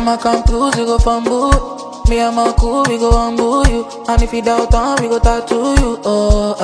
I'ma come cruise, we go fumble. Me and my crew, we go humble you. And if you doubt on, we go tattoo you. Oh,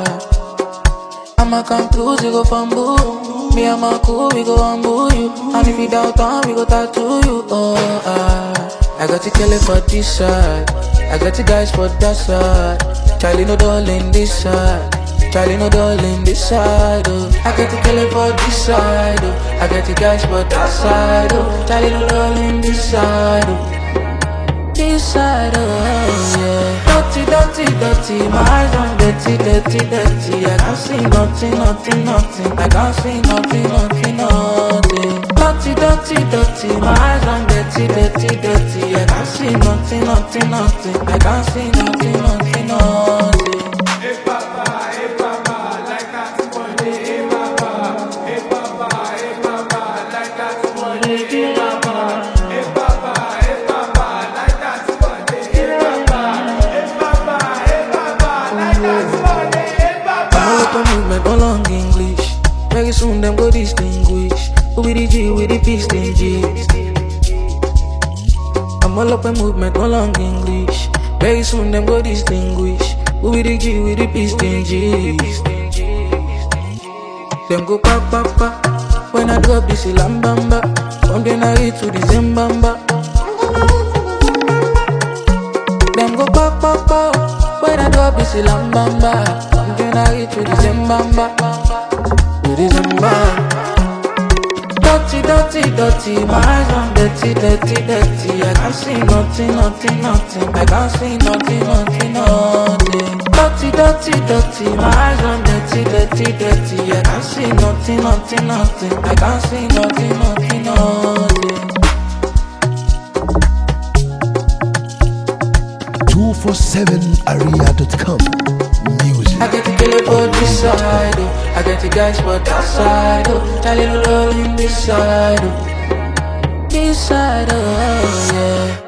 I'ma come cruise, we go fumble. Me and my crew, we go humble you. And if you doubt on, we go tattoo you. Oh, I got to kill it for this side. I got the guys for that side. Charlie no darling this side. Charlie no darling this side. Oh, I got to kill it for this side. Oh, I got the guys for that side. Oh, Charlie no darling this side. Oh. This side, oh yeah. Dirty, dirty, dirty. My eyes on dirty, dirty, dirty. I can't see nothing, nothing, nothing. I can't see nothing, nothing, nothing. Dirty, dirty, dirty. My eyes on dirty, dirty, dirty. I can't see nothing, nothing, nothing. I can't see nothing, nothing, nothing. Hey papa, like that money. Hey papa, like that money. Hey papa. Movement, no long English. Very soon them go distinguish who be the G with the P stingy. I'm all up in movement, no long English. Very soon them go distinguish who be the G with the P stingy. Them go pa pa pa when I drop this lambamba. From the night to the Zimbamba. Them go pa pa pa when I drop this lambamba. To the Zimbamba, to the Zimbamba. Dirty, dirty, dirty. My eyes on dirty, dirty, dirty. I can't see nothing, nothing, nothing. I can't see nothing, nothing, nothing. Dirty, dirty, dirty. My eyes on dirty, dirty, dirty. I can't see nothing, nothing, nothing. I can't see nothing, nothing, nothing. 247area.com Music. I get to kill it for this side, oh. I get the guys for that side, oh. Charlie no darling this side, oh. This side, oh, yeah.